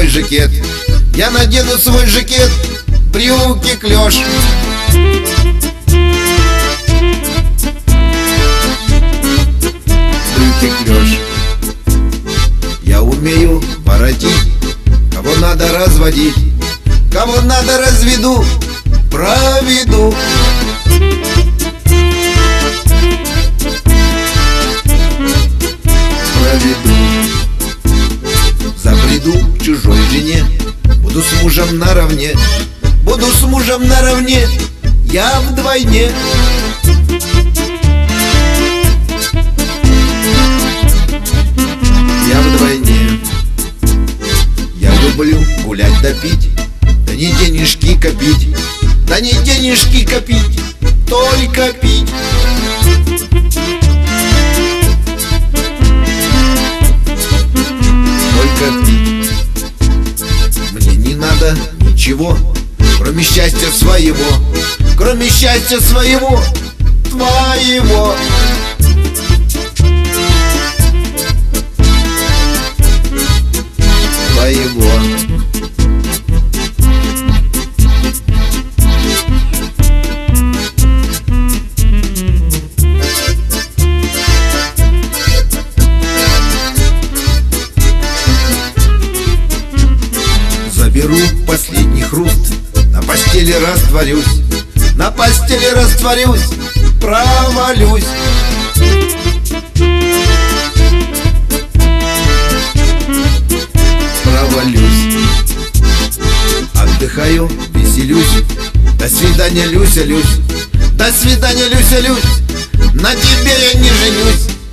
свой жакет, я надену свой жакет, брюки клеш. Брюки клеш. Я умею воротить, кого надо разводить, кого надо разведу, проведу. Забреду к чужой жене, буду с мужем наравне, буду с мужем наравне, я вдвойне. Я вдвойне. Я люблю гулять да пить, да не денежки копить, да не денежки копить, только пить. Мне не надо ничего, кроме счастья своего, кроме счастья своего, твоего. Твоего. Заберу последний хруст, на постели растворюсь, на постели растворюсь, провалюсь. Провалюсь. Отдыхаю, веселюсь, до свидания, Люся, Люсь, до свидания, Люся, Люсь, на тебе я не женюсь.